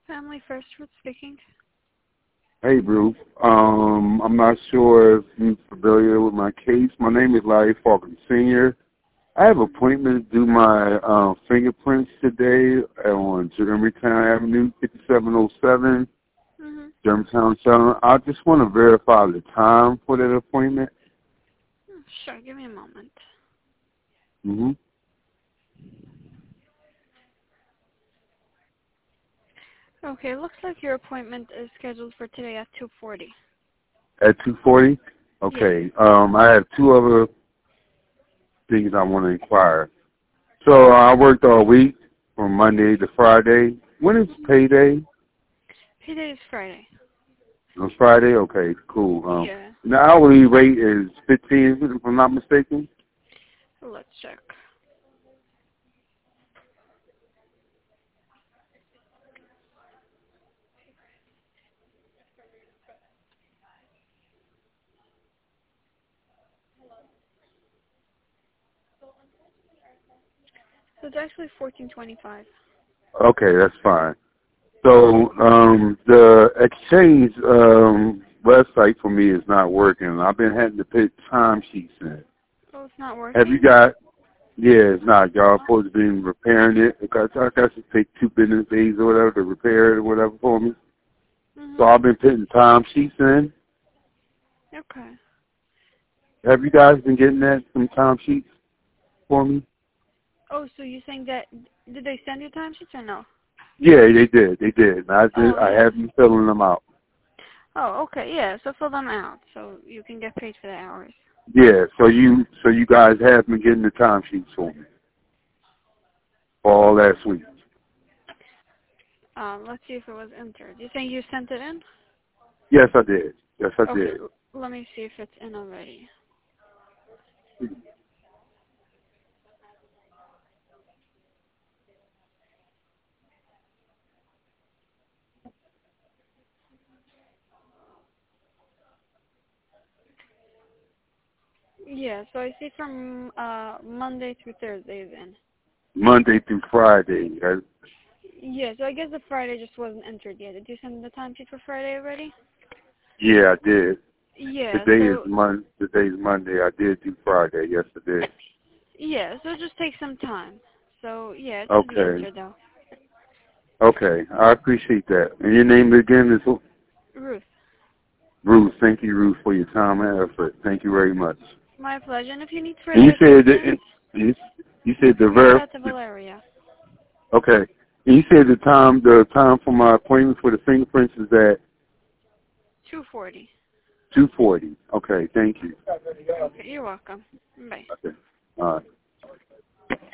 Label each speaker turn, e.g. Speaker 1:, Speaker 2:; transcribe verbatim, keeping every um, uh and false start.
Speaker 1: Family First, Ruth speaking.
Speaker 2: Hey, Ruth. Um, I'm not sure if you're familiar with my case. My name is Larry Falcon Senior I have an appointment to do my uh, fingerprints today on Germantown Avenue, fifty-seven oh seven,
Speaker 1: Mm-hmm.
Speaker 2: Germantown, Southern. I just want to verify the time for that appointment.
Speaker 1: Sure, give me a moment.
Speaker 2: Mm-hmm.
Speaker 1: Okay, it looks like your appointment is scheduled for today at two forty.
Speaker 2: At two forty?
Speaker 1: Yes.
Speaker 2: Okay. Um, I have two other things I want to inquire. So I worked all week from Monday to Friday. When is payday?
Speaker 1: Payday is Friday.
Speaker 2: On Friday? Okay, cool. Um,
Speaker 1: Yeah.
Speaker 2: the hourly rate is fifteen, if I'm not mistaken.
Speaker 1: Let's check. So it's actually fourteen twenty-five.
Speaker 2: Okay, that's fine. So um, the exchange um, website for me is not working. I've been having to put timesheets in.
Speaker 1: Oh, it's not
Speaker 2: Have you
Speaker 1: working?
Speaker 2: got? Yeah, it's not. Y'all supposed to be repairing it because I guess it take two business days or whatever to repair it or whatever for me.
Speaker 1: Mm-hmm.
Speaker 2: So I've been putting timesheets in.
Speaker 1: Okay.
Speaker 2: Have you guys been getting that some timesheets for me?
Speaker 1: Oh, so you're saying that, did they send you timesheets or no?
Speaker 2: Yeah, they did. They did. I did.
Speaker 1: Oh,
Speaker 2: I
Speaker 1: yeah.
Speaker 2: have you filling them out.
Speaker 1: Oh, okay, yeah, so fill them out so you can get paid for the hours.
Speaker 2: Yeah. So you, so you guys have been getting the timesheets for me for all last week.
Speaker 1: Um, let's see if it was entered. You saying you sent it in?
Speaker 2: Yes, I did. Yes, I
Speaker 1: Okay,
Speaker 2: did.
Speaker 1: l- let me see if it's in already. Yeah, so I see from uh Monday through Thursday then.
Speaker 2: Monday through Friday. I,
Speaker 1: Yeah, so I guess the Friday just wasn't entered yet. Did you send the timesheet for Friday already?
Speaker 2: yeah, I did.
Speaker 1: Yeah,
Speaker 2: Today is
Speaker 1: so
Speaker 2: Mon. Today's Monday. I did do Friday. Yes, I did.
Speaker 1: yeah, so it just takes some time. So yeah, it should be
Speaker 2: Okay.
Speaker 1: entered though.
Speaker 2: Okay. I appreciate that. And your name again is who?
Speaker 1: Ruth.
Speaker 2: Ruth. Thank you, Ruth, for your time and effort. Thank you very much.
Speaker 1: My pleasure. And if you need
Speaker 2: And you
Speaker 1: further
Speaker 2: said that.
Speaker 1: assistance,
Speaker 2: You, you
Speaker 1: feel
Speaker 2: said the
Speaker 1: free to reach
Speaker 2: ver.
Speaker 1: out to Valeria.
Speaker 2: Okay. And you said the time. The time for my appointment for the fingerprints is at
Speaker 1: two forty.
Speaker 2: two forty. Okay. Thank you.
Speaker 1: Okay, you're welcome. Bye.
Speaker 2: Okay. All right.